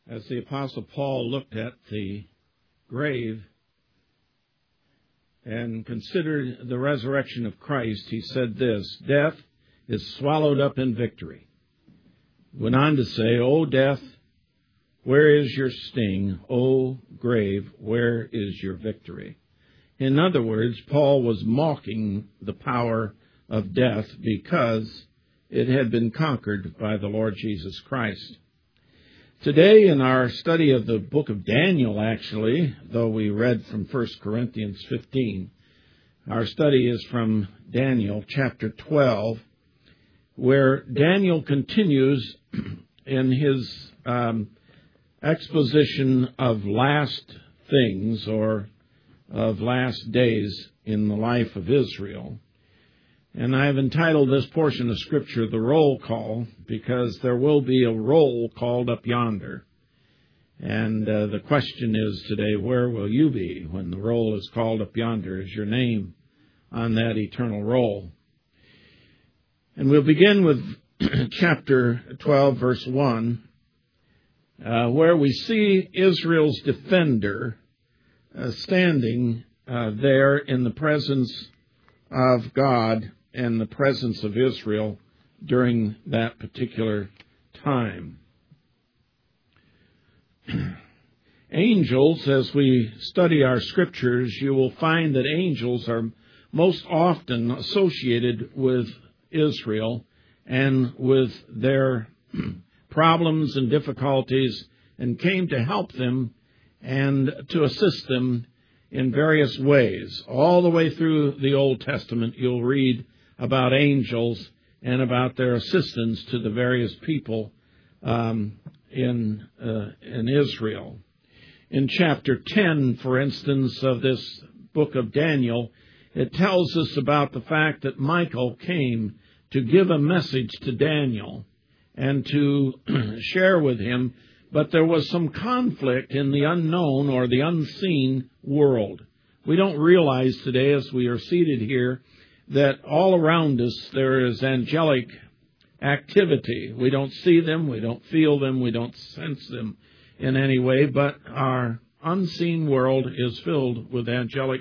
As the Apostle Paul looked at the grave and considered the resurrection of Christ, he said this: "Death is swallowed up in victory." Went on to say, "O death, where is your sting? O grave, where is your victory?" In other words, Paul was mocking the power of death because it had been conquered by the Lord Jesus Christ. Today, in our study of the book of Daniel, actually, though we read from 1 Corinthians 15, our study is from Daniel chapter 12, where Daniel continues in his exposition of last things, or of last days in the life of Israel. And I've entitled this portion of Scripture "The Roll Call," because there will be a roll called up yonder. And the question is today, where will you be when the roll is called up yonder? Is your name on that eternal roll? And we'll begin with chapter 12, verse 1, where we see Israel's defender standing there in the presence of God and the presence of Israel during that particular time. Angels, as we study our scriptures, you will find that angels are most often associated with Israel and with their problems and difficulties, and came to help them and to assist them in various ways. All the way through the Old Testament, you'll read about angels and about their assistance to the various people in Israel. In chapter 10, for instance, of this book of Daniel, it tells us about the fact that Michael came to give a message to Daniel and to share with him, but there was some conflict in the unknown or the unseen world. We don't realize today, as we are seated here, that all around us there is angelic activity. We don't see them, we don't feel them, we don't sense them in any way, but our unseen world is filled with angelic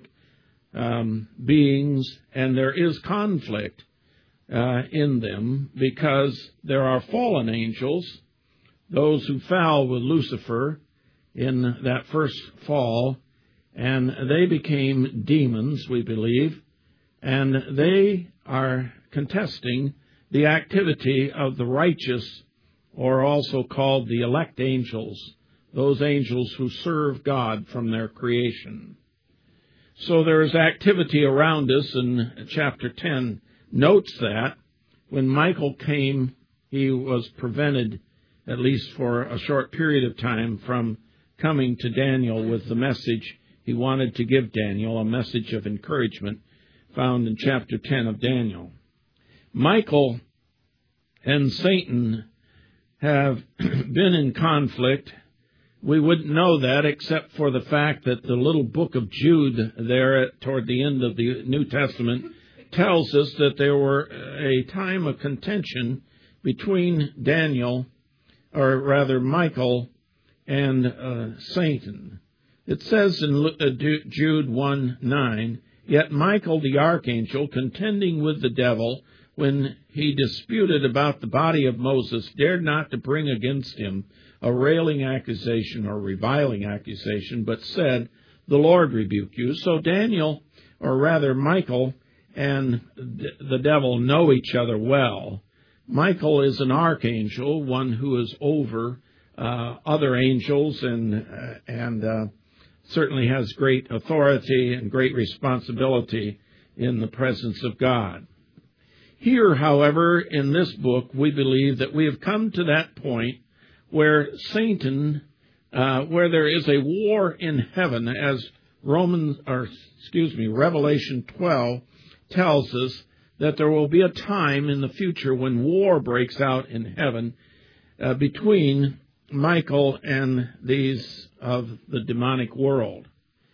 beings, and there is conflict in them because there are fallen angels, those who fell with Lucifer in that first fall, and they became demons, we believe, and they are contesting the activity of the righteous, or also called the elect angels, those angels who serve God from their creation. So there is activity around us, and chapter 10 notes that. When Michael came, he was prevented, at least for a short period of time, from coming to Daniel with the message he wanted to give Daniel, a message of encouragement found in chapter 10 of Daniel. Michael and Satan have been in conflict. We wouldn't know that except for the fact that the little book of Jude there toward the end of the New Testament tells us that there were a time of contention between Michael and Satan. It says in Jude 1:9, "Yet Michael the archangel, contending with the devil, when he disputed about the body of Moses, dared not to bring against him a railing accusation or reviling accusation, but said, 'The Lord rebuke you.'" So Michael and the devil know each other well. Michael is an archangel, one who is over other angels and certainly has great authority and great responsibility in the presence of God. Here, however, in this book, we believe that we have come to that point where Satan, where there is a war in heaven, as Revelation 12 tells us that there will be a time in the future when war breaks out in heaven between Michael and these of the demonic world.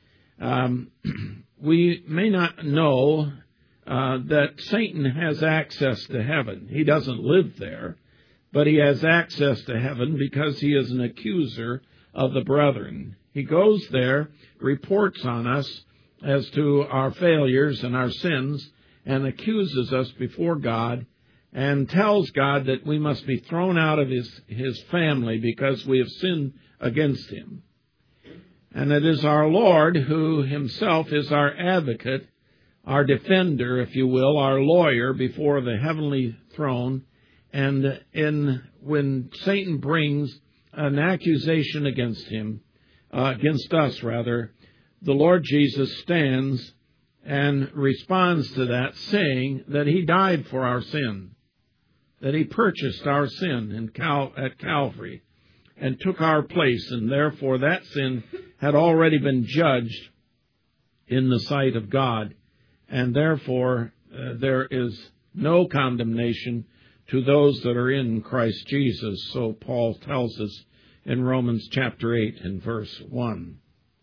We may not know that Satan has access to heaven. He doesn't live there, but he has access to heaven because he is an accuser of the brethren. He goes there, reports on us as to our failures and our sins, and accuses us before God, and tells God that we must be thrown out of his family because we have sinned against him. And it is our Lord who himself is our advocate, our defender, if you will, our lawyer before the heavenly throne. And when Satan brings an accusation against us, the Lord Jesus stands and responds to that, saying that he died for our sin, that he purchased our sin at Calvary and took our place, and therefore that sin had already been judged in the sight of God, and therefore there is no condemnation to those that are in Christ Jesus. So Paul tells us in Romans chapter 8 and verse 1.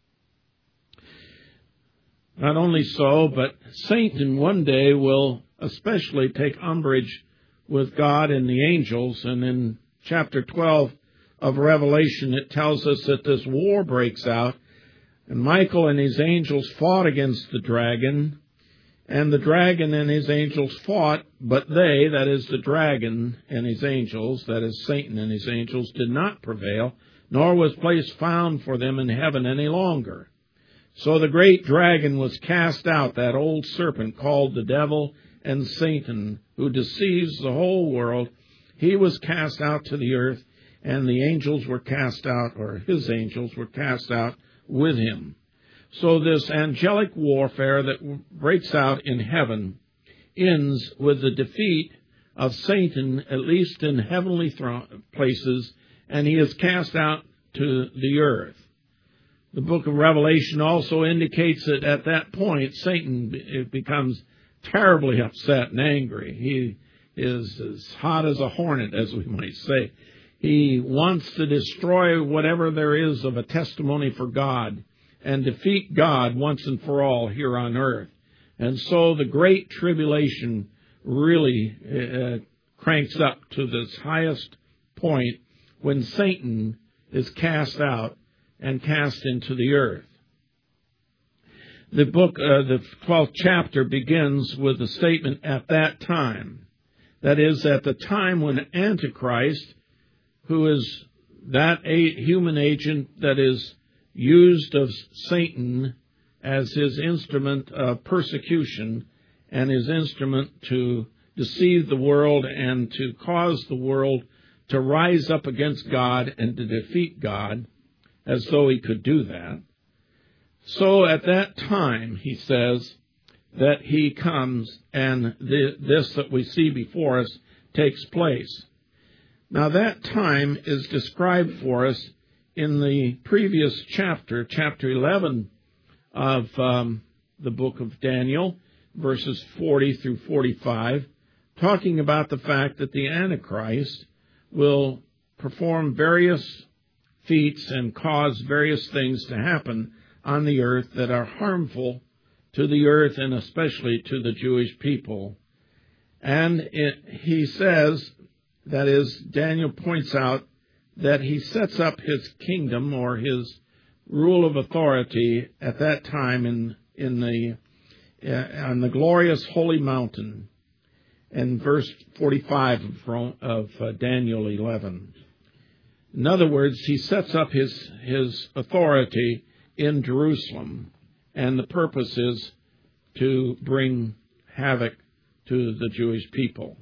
Not only so, but Satan one day will especially take umbrage with God and the angels. And in chapter 12 of Revelation, it tells us that this war breaks out. And Michael and his angels fought against the dragon. And the dragon and his angels fought, but they, that is the dragon and his angels, that is Satan and his angels, did not prevail, nor was place found for them in heaven any longer. So the great dragon was cast out, that old serpent called the devil and Satan, who deceives the whole world. He was cast out to the earth, and the angels were cast out, or his angels were cast out with him. So this angelic warfare that breaks out in heaven ends with the defeat of Satan, at least in heavenly places, and he is cast out to the earth. The book of Revelation also indicates that at that point, Satan becomes terribly upset and angry. He is as hot as a hornet, as we might say. He wants to destroy whatever there is of a testimony for God and defeat God once and for all here on earth. And so the great tribulation really cranks up to this highest point when Satan is cast out and cast into the earth. The book, the 12th chapter begins with a statement, at that time. That is, at the time when Antichrist, who is that human agent that is used of Satan as his instrument of persecution and his instrument to deceive the world and to cause the world to rise up against God and to defeat God, as though he could do that. So at that time, he says, that he comes and this that we see before us takes place. Now that time is described for us in the previous chapter, chapter 11 of the book of Daniel, verses 40 through 45, talking about the fact that the Antichrist will perform various feats and cause various things to happen on the earth that are harmful to the earth and especially to the Jewish people. And he says, that is, Daniel points out that he sets up his kingdom or his rule of authority at that time on the glorious holy mountain, in verse 45 of Daniel 11. In other words, he sets up his authority in Jerusalem, and the purpose is to bring havoc to the Jewish people.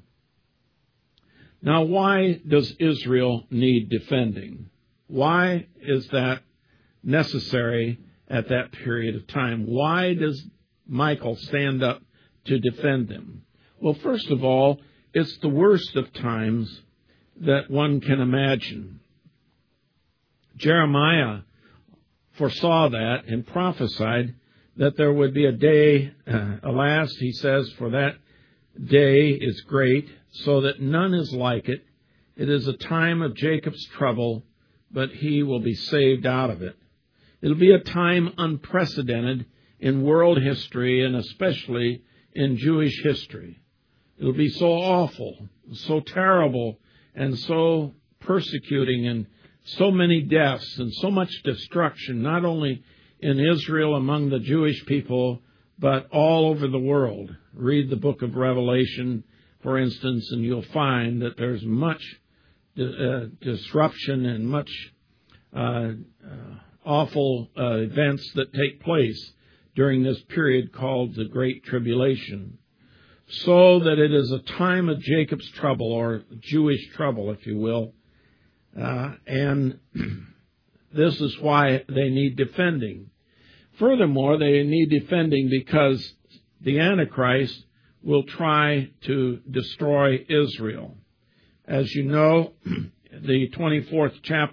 Now, why does Israel need defending? Why is that necessary at that period of time? Why does Michael stand up to defend them? Well, first of all, it's the worst of times that one can imagine. Jeremiah foresaw that and prophesied that there would be a day, alas, he says, for that day is great, so that none is like it. It is a time of Jacob's trouble, but he will be saved out of it. It'll be a time unprecedented in world history and especially in Jewish history. It'll be so awful, so terrible, and so persecuting, and so many deaths and so much destruction, not only in Israel among the Jewish people, but all over the world. Read the book of Revelation, for instance, and you'll find that there's much disruption and much awful events that take place during this period called the Great Tribulation. So that it is a time of Jacob's trouble, or Jewish trouble, if you will. And this is why they need defending. Furthermore, they need defending because the Antichrist will try to destroy Israel. As you know, the 24th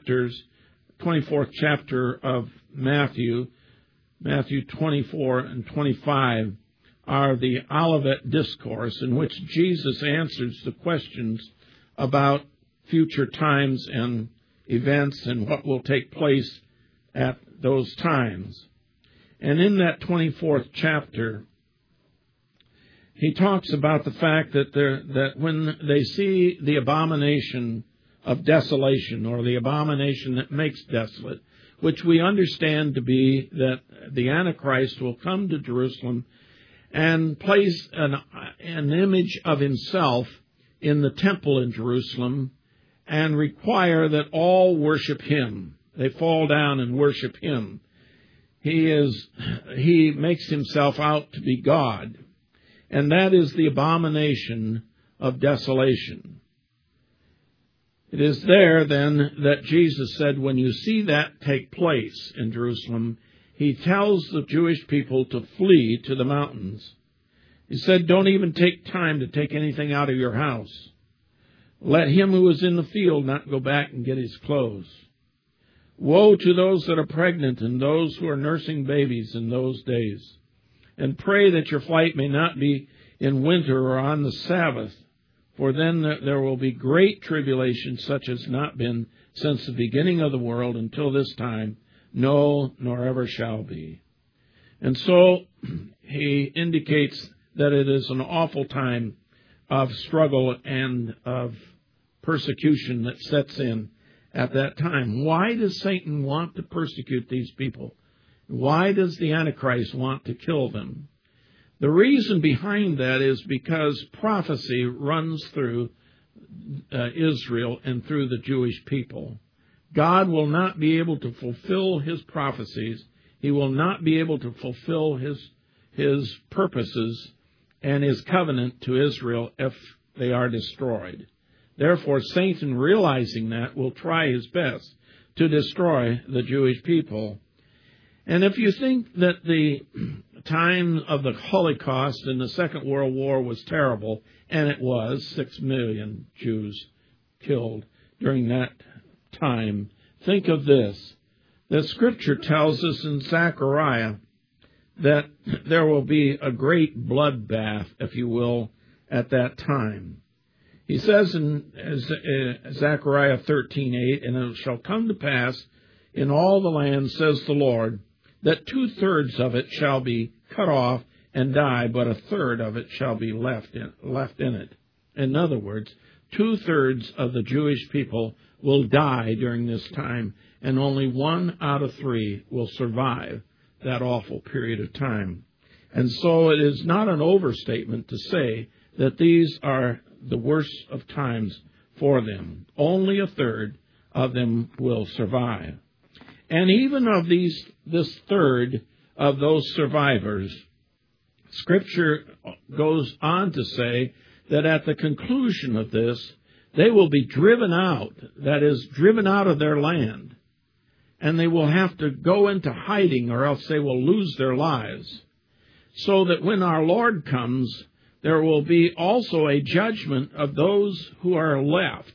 chapter of Matthew 24 and 25, are the Olivet Discourse, in which Jesus answers the questions about future times and events and what will take place at those times. And in that 24th chapter, he talks about the fact that when they see the abomination of desolation, or the abomination that makes desolate, which we understand to be that the Antichrist will come to Jerusalem and place an image of himself in the temple in Jerusalem and require that all worship him. They fall down and worship him. He makes himself out to be God. And that is the abomination of desolation. It is there, then, that Jesus said, when you see that take place in Jerusalem, he tells the Jewish people to flee to the mountains. He said, don't even take time to take anything out of your house. Let him who is in the field not go back and get his clothes. Woe to those that are pregnant and those who are nursing babies in those days. And pray that your flight may not be in winter or on the Sabbath, for then there will be great tribulation, such as not been since the beginning of the world until this time, no, nor ever shall be. And so he indicates that it is an awful time of struggle and of persecution that sets in at that time. Why does Satan want to persecute these people? Why does the Antichrist want to kill them? The reason behind that is because prophecy runs through Israel and through the Jewish people. God will not be able to fulfill his prophecies. He will not be able to fulfill his purposes and his covenant to Israel if they are destroyed. Therefore, Satan, realizing that, will try his best to destroy the Jewish people. And if you think that the time of the Holocaust in the Second World War was terrible, and it was, 6 million Jews killed during that time, think of this. The Scripture tells us in Zechariah that there will be a great bloodbath, if you will, at that time. He says in Zechariah 13:8, and it shall come to pass in all the land, says the Lord, that 2/3 of it shall be cut off and die, but 1/3 of it shall be left in it. In other words, 2/3 of the Jewish people will die during this time, and only 1 out of 3 will survive that awful period of time. And so it is not an overstatement to say that these are the worst of times for them. Only 1/3 of them will survive. And even of this third of those survivors, Scripture goes on to say that at the conclusion of this, they will be driven out, that is, driven out of their land. And they will have to go into hiding, or else they will lose their lives. So that when our Lord comes, there will be also a judgment of those who are left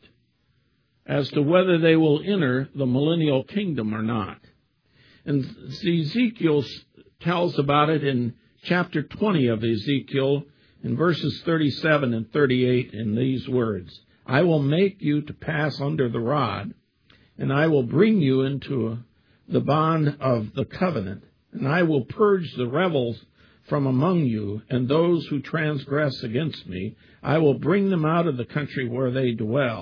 as to whether they will enter the millennial kingdom or not. And Ezekiel tells about it in chapter 20 of Ezekiel, in verses 37 and 38, in these words, I will make you to pass under the rod, and I will bring you into the bond of the covenant, and I will purge the rebels from among you, and those who transgress against me, I will bring them out of the country where they dwell,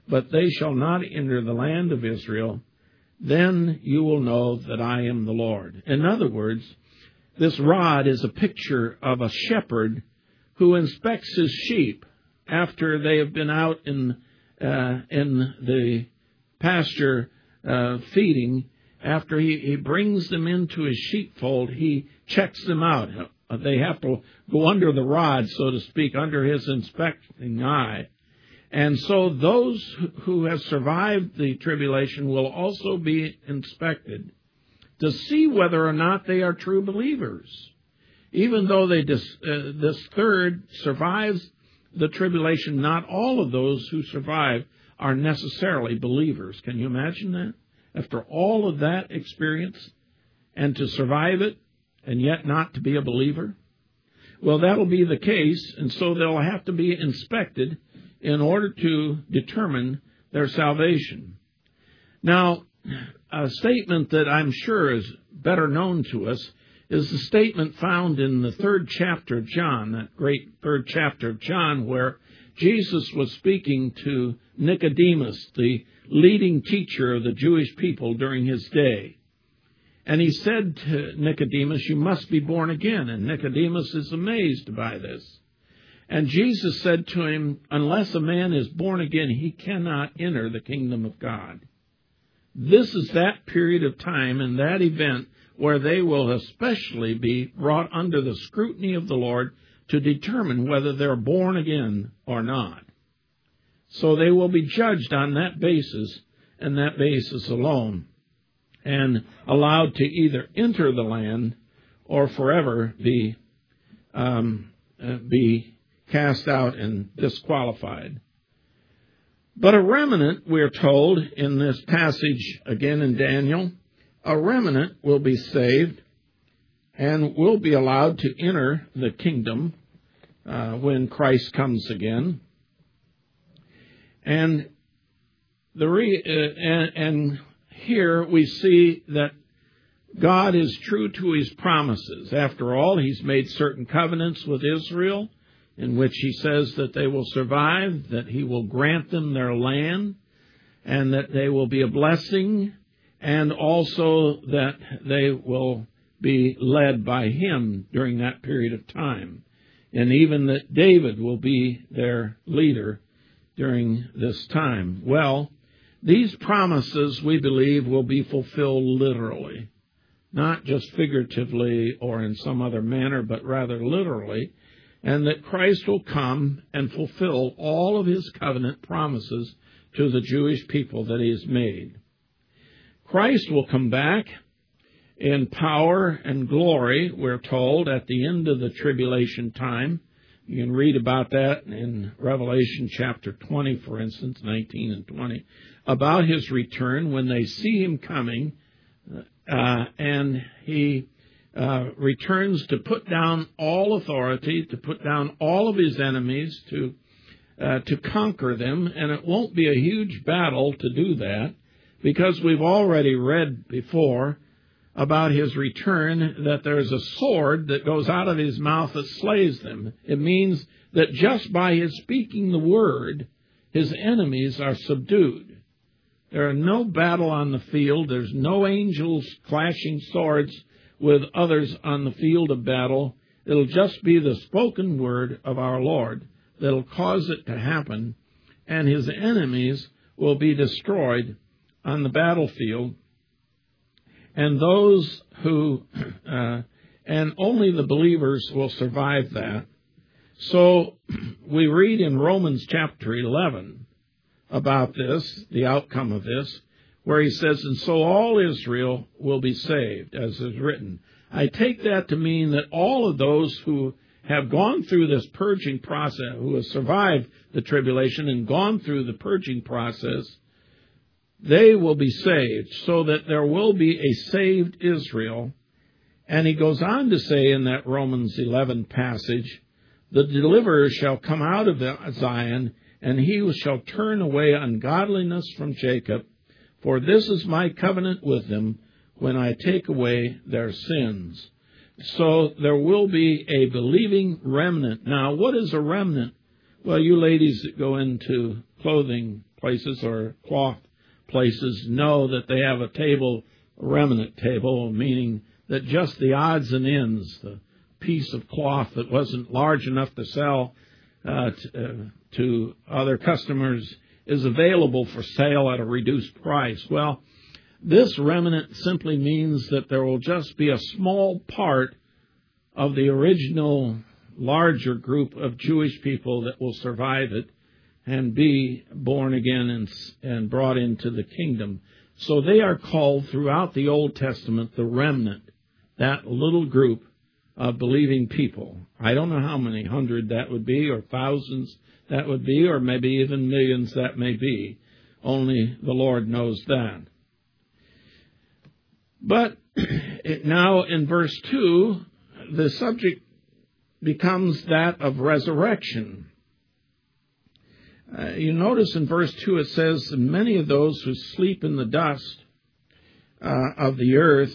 but they shall not enter the land of Israel. Then you will know that I am the Lord. In other words, this rod is a picture of a shepherd who inspects his sheep after they have been out in the pasture feeding. After he brings them into his sheepfold, he checks them out. They have to go under the rod, so to speak, under his inspecting eye. And so those who have survived the tribulation will also be inspected to see whether or not they are true believers. Even though this third survives the tribulation, not all of those who survive are necessarily believers. Can you imagine that? After all of that experience, and to survive it, and yet not to be a believer? Well, that'll be the case, and so they'll have to be inspected in order to determine their salvation. Now, a statement that I'm sure is better known to us is the statement found in the 3rd chapter of John, that great 3rd chapter of John, where Jesus was speaking to Nicodemus, the leading teacher of the Jewish people during his day. And he said to Nicodemus, "You must be born again." And Nicodemus is amazed by this. And Jesus said to him, "Unless a man is born again, he cannot enter the kingdom of God." This is that period of time and that event where they will especially be brought under the scrutiny of the Lord to determine whether they're born again or not. So they will be judged on that basis and that basis alone, and allowed to either enter the land or forever be cast out and disqualified. But a remnant, we're told in this passage again in Daniel, a remnant will be saved and will be allowed to enter the kingdom when Christ comes again. And here we see that God is true to his promises. After all, he's made certain covenants with Israel in which he says that they will survive, that he will grant them their land, and that they will be a blessing, and also that they will be led by him during that period of time. And even that David will be their leader during this time. Well, these promises, we believe, will be fulfilled literally, not just figuratively or in some other manner, but rather literally, and that Christ will come and fulfill all of his covenant promises to the Jewish people that he has made. Christ will come back in power and glory, we're told, at the end of the tribulation time. You can read about that in Revelation chapter 20, for instance, 19 and 20, about his return when they see him coming, and he returns to put down all authority, to put down all of his enemies, to conquer them. And it won't be a huge battle to do that, because we've already read before about his return that there's a sword that goes out of his mouth that slays them. It means that just by his speaking the word, his enemies are subdued. There are no battle on the field. There's no angels clashing swords with others on the field of battle. It'll just be the spoken word of our Lord that'll cause it to happen, and his enemies will be destroyed on the battlefield. And those who, and only the believers will survive that. So we read in Romans chapter 11 about this, the outcome of this, where he says, "And so all Israel will be saved," as is written. I take that to mean that all of those who have gone through this purging process, who have survived the tribulation and gone through the purging process, they will be saved, so that there will be a saved Israel. And he goes on to say in that Romans 11 passage, "The deliverer shall come out of Zion, and he shall turn away ungodliness from Jacob. For this is my covenant with them when I take away their sins." So there will be a believing remnant. Now, what is a remnant? Well, you ladies that go into clothing places or cloth places know that they have a table, a remnant table, meaning that just the odds and ends, the piece of cloth that wasn't large enough to sell to other customers, is available for sale at a reduced price. Well, this remnant simply means that there will just be a small part of the original larger group of Jewish people that will survive it and be born again and brought into the kingdom. So they are called throughout the Old Testament the remnant, that little group of believing people. I don't know how many hundred that would be, or thousands that would be, or maybe even millions that may be. Only the Lord knows that. But now in verse 2, the subject becomes that of resurrection. You notice in verse 2 it says, many of those who sleep in the dust of the earth,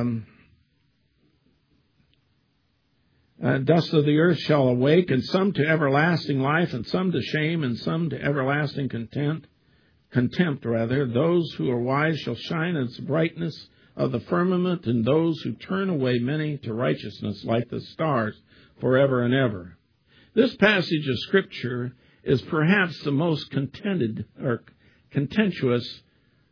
dust of the earth shall awake, and some to everlasting life, and some to shame, and some to everlasting contempt. Those who are wise shall shine as the brightness of the firmament, and those who turn away many to righteousness like the stars forever and ever. This passage of Scripture is perhaps the most contentious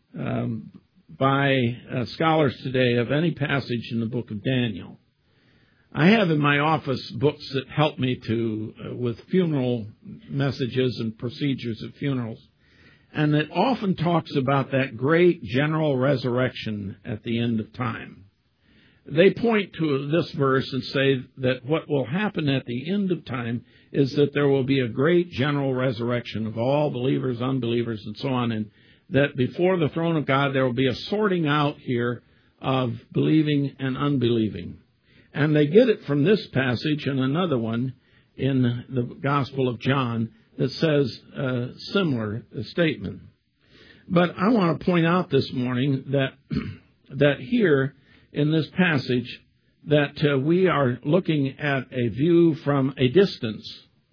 by scholars today of any passage in the book of Daniel. I have in my office books that help me with funeral messages and procedures at funerals. And it often talks about that great general resurrection at the end of time. They point to this verse and say that what will happen at the end of time is that there will be a great general resurrection of all believers, unbelievers, and so on, and that before the throne of God there will be a sorting out here of believing and unbelieving. And they get it from this passage and another one in the Gospel of John that says a similar statement. But I want to point out this morning that here in this passage that we are looking at a view from a distance.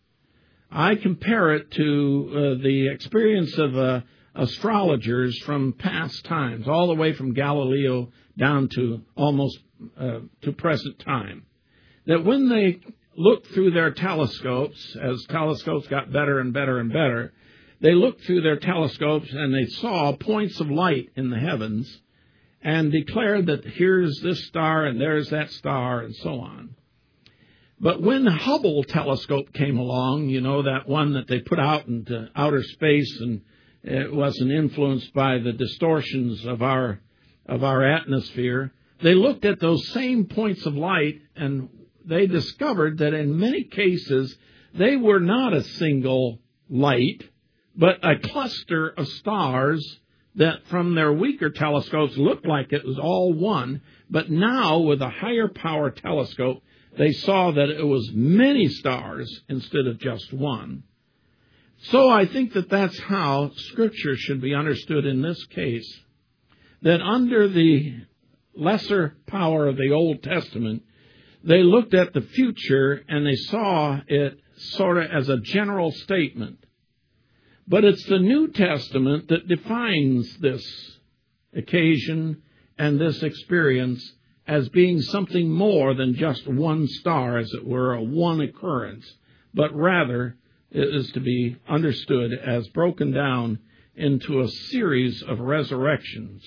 I compare it to the experience of astrologers from past times, all the way from Galileo down to almost to present time. That when they looked through their telescopes, as telescopes got better and better and better, they looked through their telescopes and they saw points of light in the heavens and declared that here's this star and there's that star and so on. But when the Hubble telescope came along, you know, that one that they put out into outer space, and it wasn't influenced by the distortions of our atmosphere, they looked at those same points of light and they discovered that in many cases they were not a single light, but a cluster of stars that from their weaker telescopes looked like it was all one. But now with a higher power telescope, they saw that it was many stars instead of just one. So I think that that's how Scripture should be understood in this case. That under the lesser power of the Old Testament, they looked at the future and they saw it sort of as a general statement. But it's the New Testament that defines this occasion and this experience as being something more than just one star, as it were, a one occurrence, but rather it is to be understood as broken down into a series of resurrections.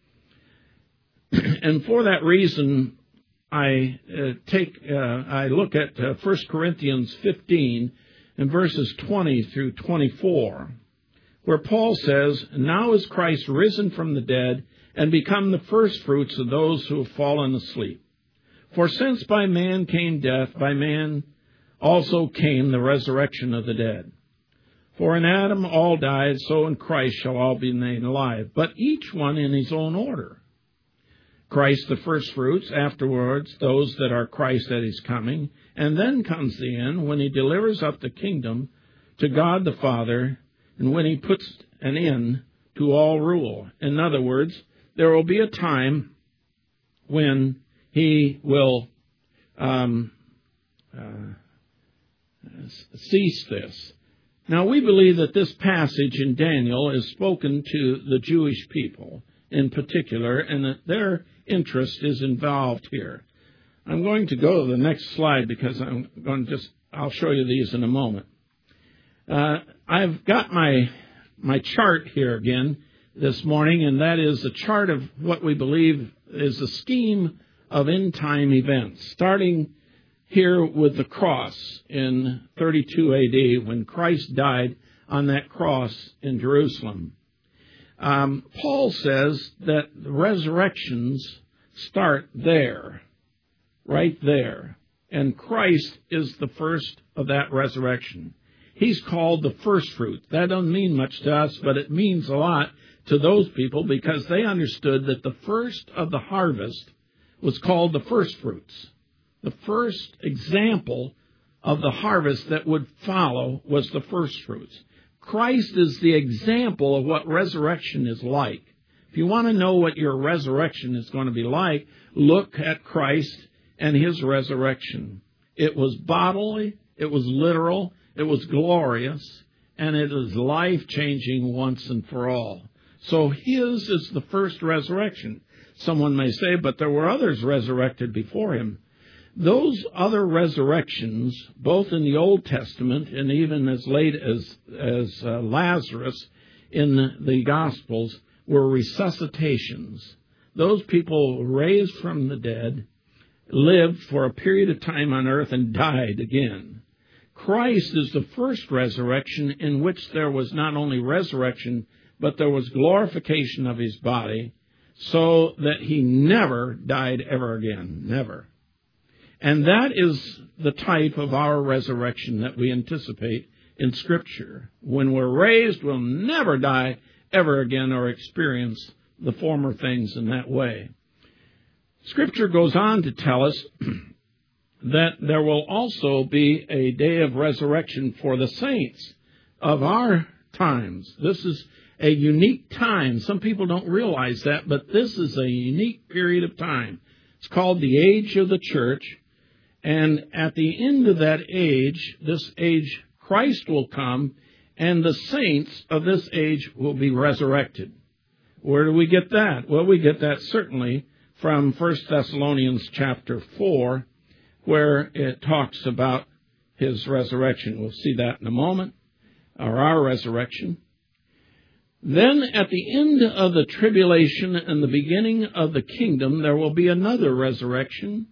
And for that reason, I look at 1 Corinthians 15 and verses 20 through 24, where Paul says, "Now is Christ risen from the dead and become the firstfruits of those who have fallen asleep. For since by man came death, by man also came the resurrection of the dead. For in Adam all died, so in Christ shall all be made alive, but each one in his own order. Christ the firstfruits, afterwards those that are Christ at his coming, and then comes the end when he delivers up the kingdom to God the Father, and when he puts an end to all rule." In other words, there will be a time when he will cease this. Now, we believe that this passage in Daniel is spoken to the Jewish people in particular, and that their interest is involved here. I'm going to go to the next slide because I'll show you these in a moment. I've got my chart here again this morning, and that is a chart of what we believe is a scheme of end-time events, starting here with the cross in 32 A.D. when Christ died on that cross in Jerusalem. Paul says that the resurrections start there, right there, and Christ is the first of that resurrection. He's called the first fruit. That doesn't mean much to us, but it means a lot to those people because they understood that the first of the harvest was called the first fruits. The first example of the harvest that would follow was the first fruits. Christ is the example of what resurrection is like. If you want to know what your resurrection is going to be like, look at Christ and his resurrection. It was bodily, it was literal, it was glorious, and it is life-changing once and for all. So his is the first resurrection. Someone may say, but there were others resurrected before him. Those other resurrections, both in the Old Testament and even as late as Lazarus in the Gospels, were resuscitations. Those people raised from the dead, lived for a period of time on earth, and died again. Christ is the first resurrection in which there was not only resurrection, but there was glorification of his body, so that he never died ever again. Never. And that is the type of our resurrection that we anticipate in Scripture. When we're raised, we'll never die ever again or experience the former things in that way. Scripture goes on to tell us that there will also be a day of resurrection for the saints of our times. This is a unique time. Some people don't realize that, but this is a unique period of time. It's called the age of the church. And at the end of that age, this age, Christ will come, and the saints of this age will be resurrected. Where do we get that? Well, we get that certainly from 1 Thessalonians chapter 4, where it talks about his resurrection. We'll see that in a moment, or our resurrection. Then at the end of the tribulation and the beginning of the kingdom, there will be another resurrection.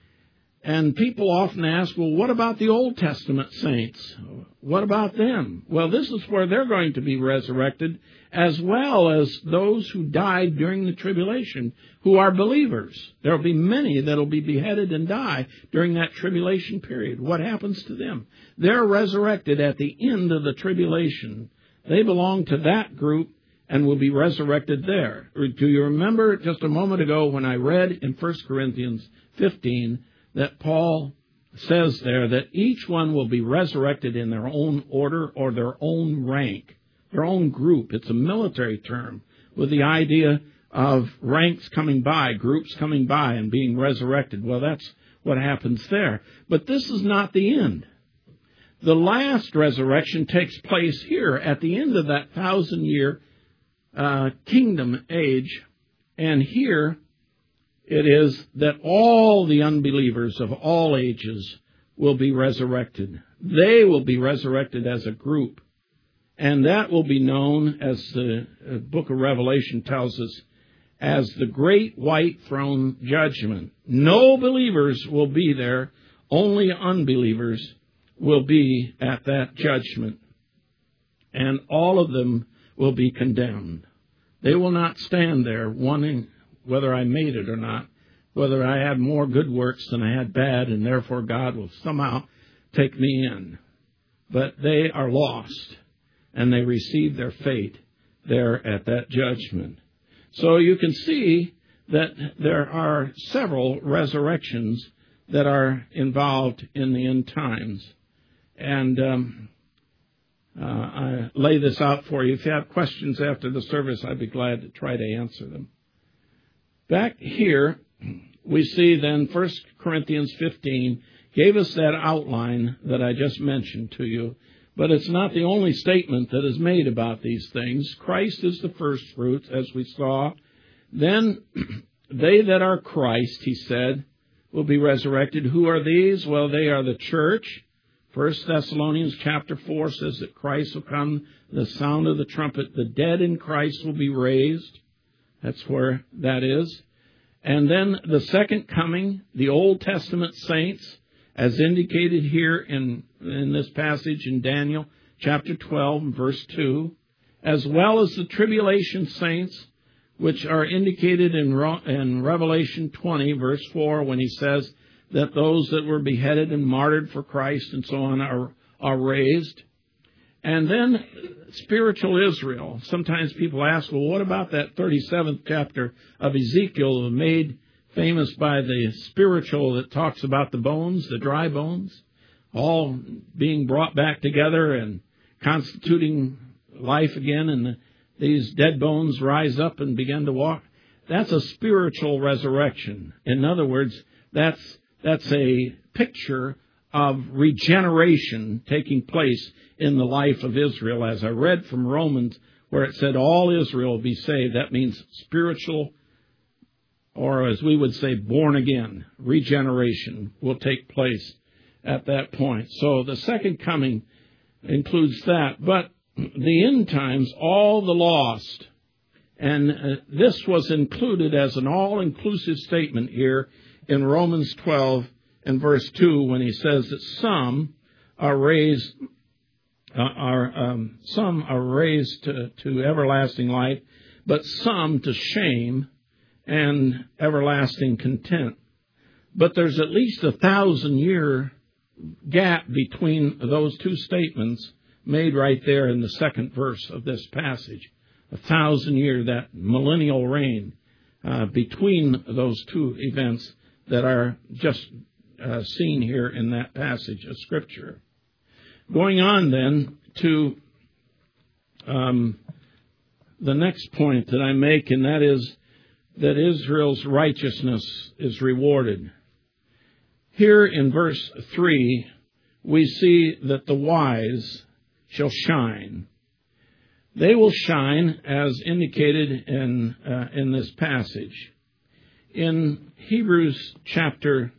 And people often ask, well, what about the Old Testament saints? What about them? Well, this is where they're going to be resurrected, as well as those who died during the tribulation, who are believers. There will be many that will be beheaded and die during that tribulation period. What happens to them? They're resurrected at the end of the tribulation. They belong to that group and will be resurrected there. Do you remember just a moment ago when I read in 1 Corinthians 15 that Paul says there that each one will be resurrected in their own order or their own rank, their own group. It's a military term with the idea of ranks coming by, groups coming by and being resurrected. Well, that's what happens there. But this is not the end. The last resurrection takes place here at the end of that 1,000-year kingdom age. And here it is that all the unbelievers of all ages will be resurrected. They will be resurrected as a group. And that will be known, as the book of Revelation tells us, as the great white throne judgment. No believers will be there. Only unbelievers will be at that judgment. And all of them will be condemned. They will not stand there wondering whether I made it or not, whether I had more good works than I had bad, and therefore God will somehow take me in. But they are lost, and they receive their fate there at that judgment. So you can see that there are several resurrections that are involved in the end times. And I lay this out for you. If you have questions after the service, I'd be glad to try to answer them. Back here, we see then 1 Corinthians 15 gave us that outline that I just mentioned to you, But it's not the only statement that is made about these things. Christ is the first fruits, as we saw. Then they that are Christ, he said, will be resurrected. Who are these? Well, they are the church. 1 Thessalonians chapter 4 says that Christ will come, the sound of the trumpet. The dead in Christ will be raised. That's where that is. And then the second coming, the Old Testament saints, as indicated here in this passage in Daniel chapter 12 and verse 2, as well as the tribulation saints, which are indicated in Revelation 20 verse 4, when he says that those that were beheaded and martyred for Christ and so on are raised. And then spiritual Israel. Sometimes people ask, well, what about that 37th chapter of Ezekiel made famous by the spiritual that talks about the bones, the dry bones, all being brought back together and constituting life again, and these dead bones rise up and begin to walk? That's a spiritual resurrection. In other words, that's a picture of regeneration taking place in the life of Israel. As I read from Romans, where it said all Israel will be saved, that means spiritual, or as we would say, born again, regeneration will take place at that point. So the second coming includes that. But the end times, all the lost. And this was included as an all-inclusive statement here in Romans 12 and verse 2, when he says that some are raised to everlasting life, but some to shame and everlasting contempt. But there's at least 1,000-year gap between those two statements made right there in the second verse of this passage. 1,000 year, that millennial reign between those two events that are just seen here in that passage of Scripture. Going on then to the next point that I make, and that is that Israel's righteousness is rewarded. Here in verse 3, we see that the wise shall shine. They will shine as indicated in this passage. In Hebrews chapter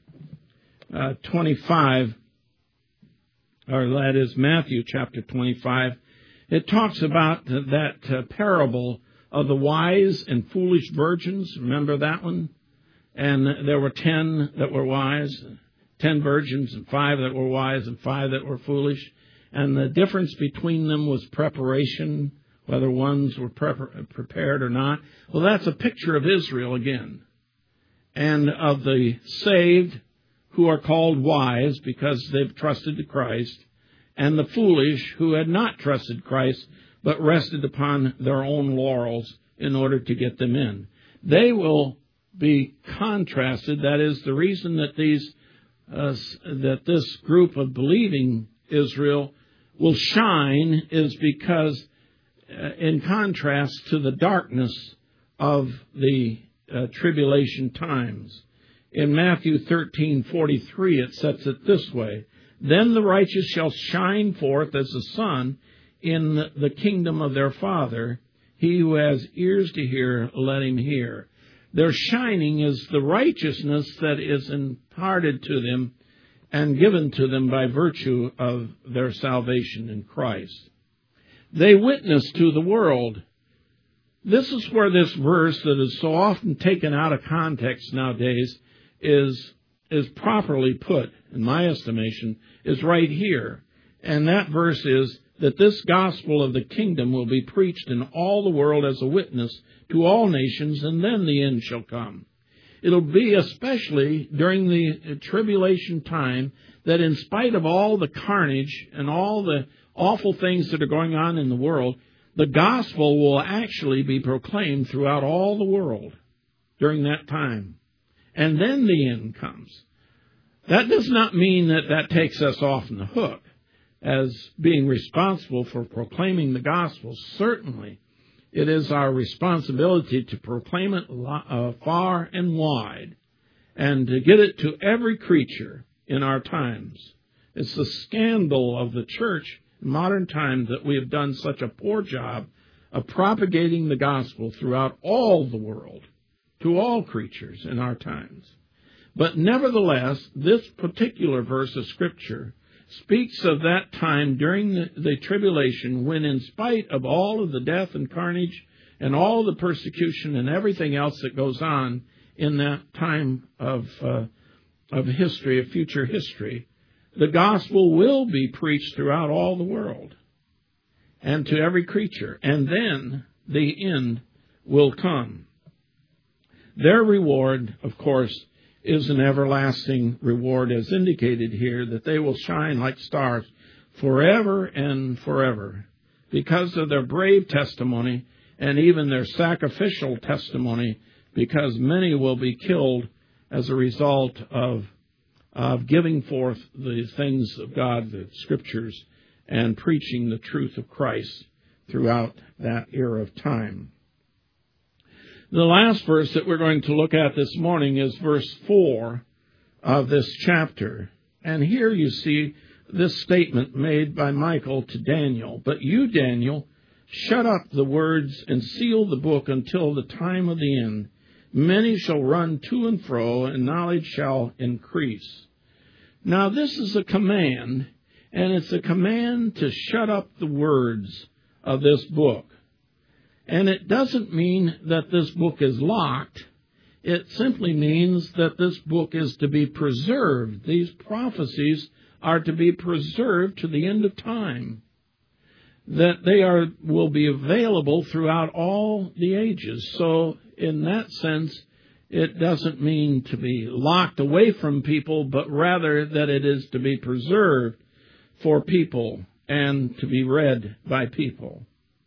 25, or that is Matthew chapter 25, it talks about that parable of the wise and foolish virgins. Remember that one? And there were 10 that were wise, 10 virgins, and 5 that were wise, and 5 that were foolish. And the difference between them was preparation, whether ones were prepared or not. Well, that's a picture of Israel again, and of the saved who are called wise because they've trusted to Christ, and the foolish who had not trusted Christ but rested upon their own laurels in order to get them in. They will be contrasted. That is, the reason that this group of believing Israel will shine is because in contrast to the darkness of the tribulation times. In Matthew 13:43, it sets it this way: Then the righteous shall shine forth as the sun in the kingdom of their Father. He who has ears to hear, let him hear. Their shining is the righteousness that is imparted to them and given to them by virtue of their salvation in Christ. They witness to the world. This is where this verse that is so often taken out of context nowadays is properly put, in my estimation, is right here. And that verse is that this gospel of the kingdom will be preached in all the world as a witness to all nations, and then the end shall come. It'll be especially during the tribulation time that in spite of all the carnage and all the awful things that are going on in the world, the gospel will actually be proclaimed throughout all the world during that time. And then the end comes. That does not mean that takes us off the hook as being responsible for proclaiming the gospel. Certainly, it is our responsibility to proclaim it far and wide and to get it to every creature in our times. It's the scandal of the church in modern times, that we have done such a poor job of propagating the gospel throughout all the world, to all creatures in our times. But nevertheless, this particular verse of Scripture speaks of that time during the tribulation when, in spite of all of the death and carnage and all the persecution and everything else that goes on in that time of history, of future history, the gospel will be preached throughout all the world and to every creature, and then the end will come. Their reward, of course, is an everlasting reward, as indicated here, that they will shine like stars forever and forever because of their brave testimony and even their sacrificial testimony, because many will be killed as a result of giving forth the things of God, the Scriptures, and preaching the truth of Christ throughout that era of time. The last verse that we're going to look at this morning is verse 4 of this chapter. And here you see this statement made by Michael to Daniel. But you, Daniel, shut up the words and seal the book until the time of the end. Many shall run to and fro, and knowledge shall increase. Now this is a command, and it's a command to shut up the words of this book. And it doesn't mean that this book is locked. It simply means that this book is to be preserved. These prophecies are to be preserved to the end of time. That they will be available throughout all the ages. So in that sense, it doesn't mean to be locked away from people, but rather that it is to be preserved for people and to be read by people.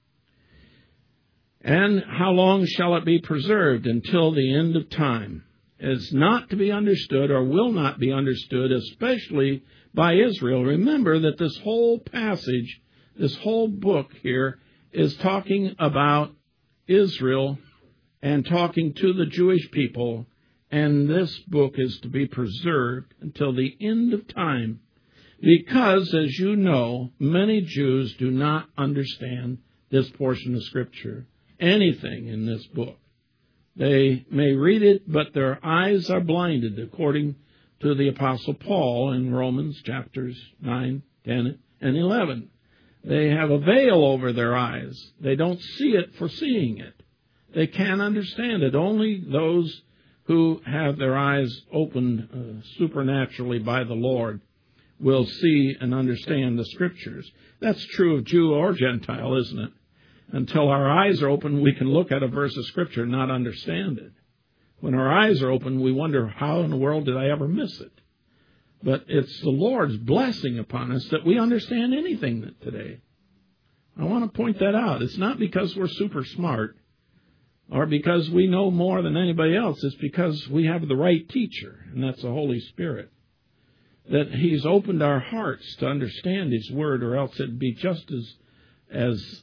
And how long shall it be preserved? Until the end of time. It's not to be understood, or will not be understood, especially by Israel. Remember that this whole passage, this whole book here, is talking about Israel and talking to the Jewish people. And this book is to be preserved until the end of time. Because, as you know, many Jews do not understand this portion of Scripture. Anything in this book. They may read it, but their eyes are blinded, according to the Apostle Paul in Romans chapters 9, 10, and 11. They have a veil over their eyes. They don't see it for seeing it. They can't understand it. Only those who have their eyes opened supernaturally by the Lord will see and understand the Scriptures. That's true of Jew or Gentile, isn't it? Until our eyes are open, we can look at a verse of Scripture and not understand it. When our eyes are open, we wonder, how in the world did I ever miss it? But it's the Lord's blessing upon us that we understand anything today. I want to point that out. It's not because we're super smart or because we know more than anybody else. It's because we have the right teacher, and that's the Holy Spirit. That He's opened our hearts to understand His Word, or else it'd be just as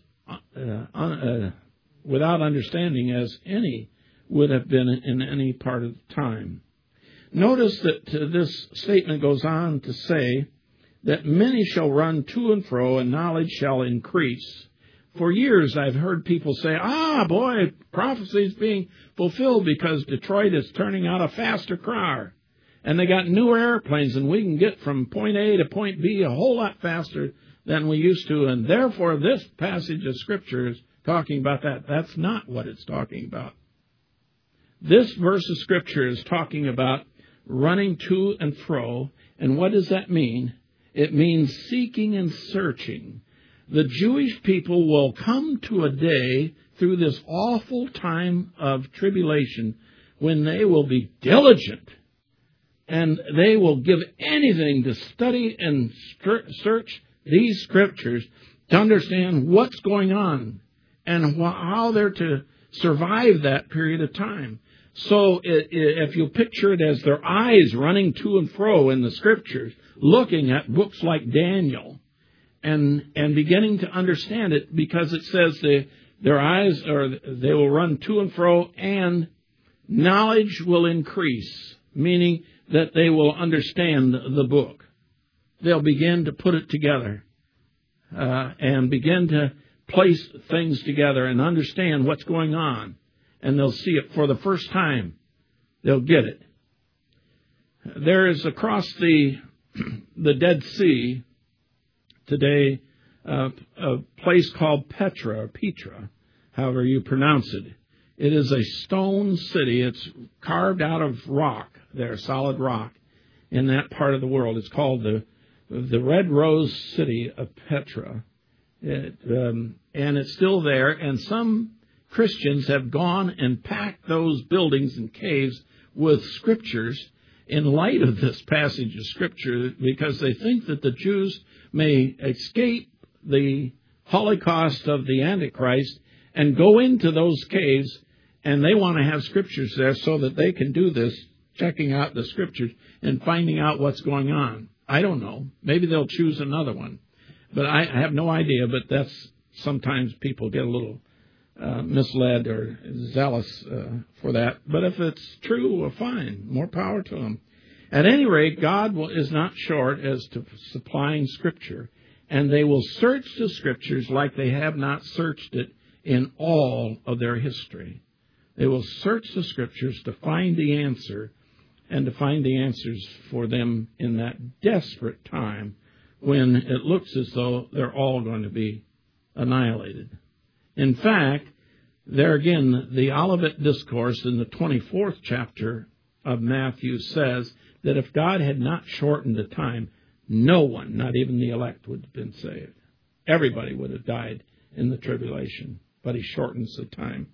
without understanding as any would have been in any part of time. Notice that this statement goes on to say that many shall run to and fro, and knowledge shall increase. For years I've heard people say, prophecy is being fulfilled because Detroit is turning out a faster car. And they got newer airplanes, and we can get from point A to point B a whole lot faster than we used to, and therefore this passage of Scripture is talking about that. That's not what it's talking about. This verse of Scripture is talking about running to and fro, and what does that mean? It means seeking and searching. The Jewish people will come to a day through this awful time of tribulation when they will be diligent, and they will give anything to study and search these Scriptures to understand what's going on and how they're to survive that period of time. So if you picture it as their eyes running to and fro in the Scriptures, looking at books like Daniel and beginning to understand it, because it says their eyes, or they will run to and fro, and knowledge will increase, meaning that they will understand the book. They'll begin to put it together. and begin to place things together and understand what's going on. And they'll see it for the first time. They'll get it. There is across the Dead Sea today a place called Petra, however you pronounce it. It is a stone city. It's carved out of rock there, solid rock, in that part of the world. It's called the Red Rose City of Petra. And it's still there, and some Christians have gone and packed those buildings and caves with scriptures in light of this passage of Scripture, because they think that the Jews may escape the Holocaust of the Antichrist and go into those caves, and they want to have scriptures there so that they can do this, checking out the scriptures and finding out what's going on. I don't know. Maybe they'll choose another one. But I have no idea, but that's sometimes people get a little misled or zealous for that. But if it's true, well, fine. More power to them. At any rate, God is not short as to supplying Scripture, and they will search the Scriptures like they have not searched it in all of their history. They will search the Scriptures to find the answer, and to find the answers for them in that desperate time when it looks as though they're all going to be annihilated. In fact, there again, the Olivet Discourse in the 24th chapter of Matthew says that if God had not shortened the time, no one, not even the elect, would have been saved. Everybody would have died in the tribulation, but he shortens the time.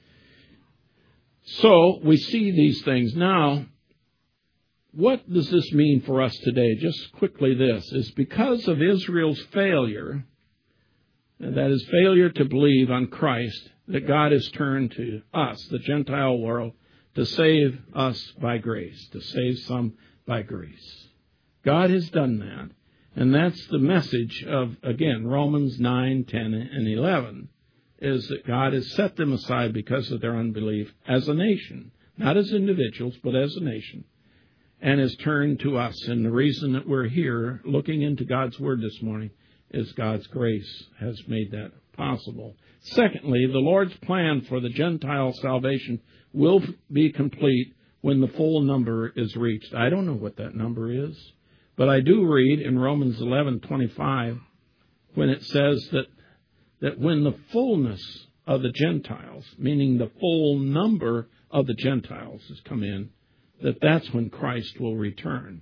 So we see these things. Now, what does this mean for us today? Just quickly, this is because of Israel's failure, and that is failure to believe on Christ, that God has turned to us, the Gentile world, to save us by grace, to save some by grace. God has done that, and that's the message of, again, Romans 9, 10, and 11, is that God has set them aside because of their unbelief as a nation, not as individuals, but as a nation, and has turned to us. And the reason that we're here looking into God's Word this morning is God's grace has made that possible. Secondly, the Lord's plan for the Gentile salvation will be complete when the full number is reached. I don't know what that number is, but I do read in Romans 11:25 when it says that when the fullness of the Gentiles, meaning the full number of the Gentiles has come in, that's when Christ will return.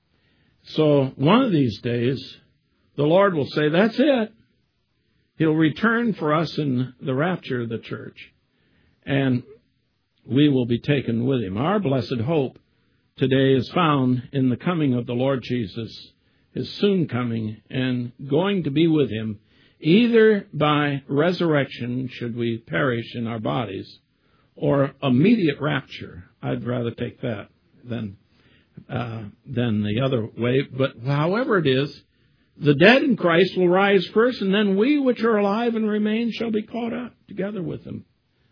So one of these days, the Lord will say, that's it. He'll return for us in the rapture of the church, and we will be taken with him. Our blessed hope today is found in the coming of the Lord Jesus, his soon coming, and going to be with him, either by resurrection, should we perish in our bodies, or immediate rapture. I'd rather take that than the other way. But however it is, the dead in Christ will rise first, and then we which are alive and remain shall be caught up together with them.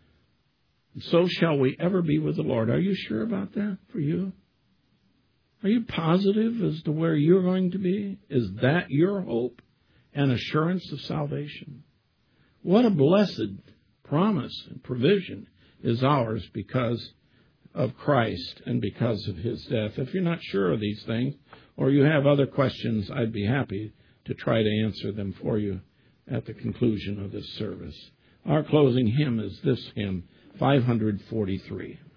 So shall we ever be with the Lord. Are you sure about that for you? Are you positive as to where you're going to be? Is that your hope and assurance of salvation? What a blessed promise and provision is ours because of Christ and because of his death. If you're not sure of these things, or you have other questions, I'd be happy to try to answer them for you at the conclusion of this service. Our closing hymn is this hymn, 543.